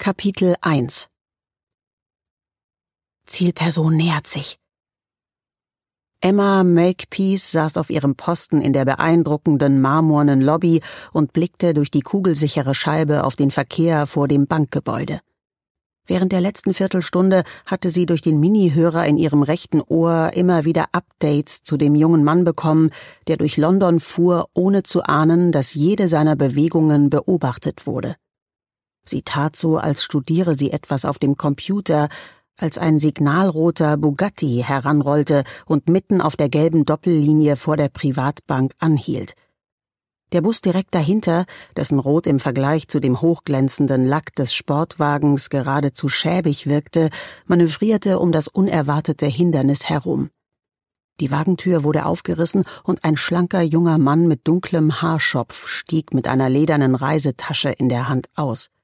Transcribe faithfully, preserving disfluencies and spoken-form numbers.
Kapitel eins. Zielperson nähert sich. Emma Makepeace saß auf ihrem Posten in der beeindruckenden marmornen Lobby und blickte durch die kugelsichere Scheibe auf den Verkehr vor dem Bankgebäude. Während der letzten Viertelstunde hatte sie durch den Minihörer in ihrem rechten Ohr immer wieder Updates zu dem jungen Mann bekommen, der durch London fuhr, ohne zu ahnen, dass jede seiner Bewegungen beobachtet wurde. Sie tat so, als studiere sie etwas auf dem Computer, als ein signalroter Bugatti heranrollte und mitten auf der gelben Doppellinie vor der Privatbank anhielt. Der Bus direkt dahinter, dessen Rot im Vergleich zu dem hochglänzenden Lack des Sportwagens geradezu schäbig wirkte, manövrierte um das unerwartete Hindernis herum. Die Wagentür wurde aufgerissen und ein schlanker junger Mann mit dunklem Haarschopf stieg mit einer ledernen Reisetasche in der Hand aus.